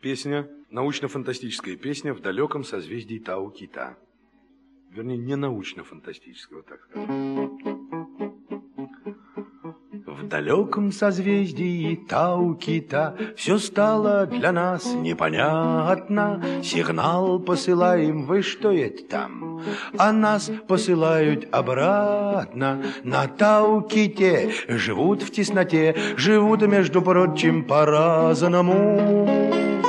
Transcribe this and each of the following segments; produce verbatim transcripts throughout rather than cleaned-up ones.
Песня, научно-фантастическая песня в далеком созвездии Тау-Кита. Вернее, не научно-фантастического, так сказать. В далеком созвездии Тау-Кита все стало для нас непонятно. Сигнал посылаем, вы что это там? А нас посылают обратно. На Тау-Ките живут в тесноте, живут, между прочим, по-разному.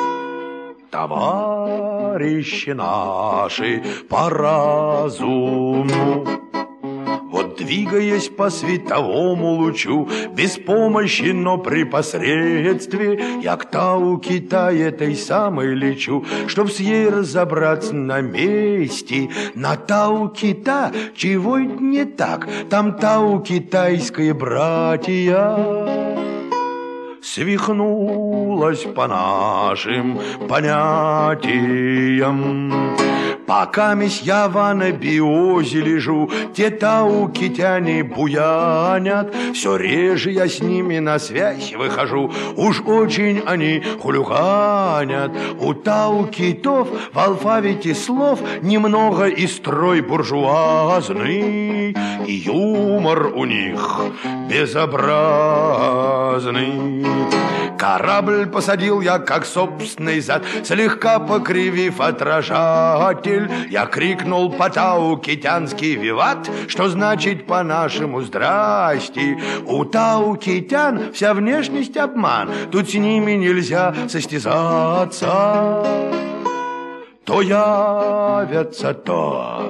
Товарищи наши по разуму. Вот двигаясь по световому лучу, без помощи, но при посредстве, я к Тау-Кита этой самой лечу, чтоб с ей разобраться на месте. На Тау-Кита чего не так, там Тау-Китайское братья. Свихнулась по нашим понятиям. Пока месть я в анабиозе лежу, те тау-китяне буянят. Все реже я с ними на связь выхожу, уж очень они хулиганят. У тау-китов в алфавите слов немного и строй буржуазный, и юмор у них безобразный. Корабль посадил я, как собственный зад, слегка покривив отражатель. Я крикнул по-тау-китянски «Виват!», что значит по-нашему «Здрасте!». У тау-китян вся внешность обман, тут с ними нельзя состязаться. То явятся, то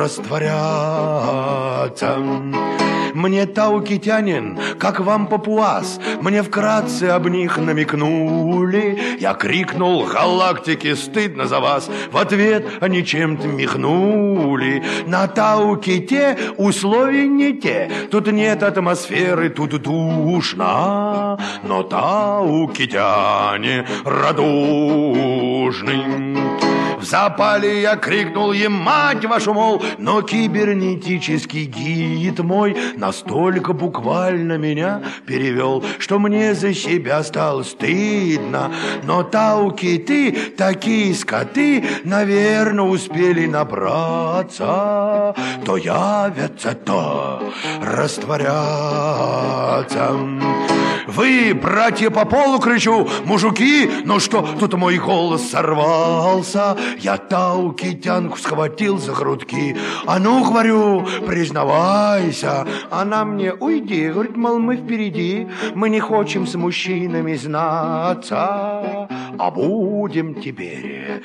растворятся. Мне тау-китянин, как вам папуас, мне вкратце об них намекнули. Я крикнул «Галактики, стыдно за вас!», в ответ они чем-то михнули. На Тау-Ките условия не те, тут нет атмосферы, тут душно. Но тау-китяне радушны. В запале я крикнул им «Мать вашу, мол!», но кибернетический гид мой настолько буквально меня перевел, что мне за себя стало стыдно. Но тау-киты, такие скоты, наверное, успели набраться. То явятся, то растворятся. Вы, братья, по полу кричу, мужики, ну что, тут мой голос сорвался. Я тау-китянку схватил за грудки. А ну, говорю, признавайся. Она мне уйди, говорит, мол, мы впереди, мы не хотим с мужчинами знаться, а будем теперь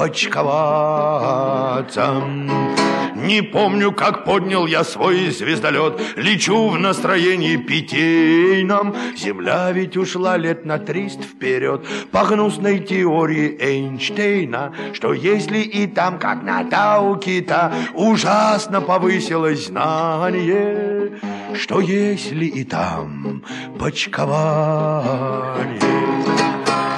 почковаться. Не помню, как поднял я свой звездолет, лечу в настроении питейном. Земля ведь ушла лет на триста вперед по гнусной теории Эйнштейна, что если и там, как на Тау-Кита, ужасно повысилось знание, что если и там почкование.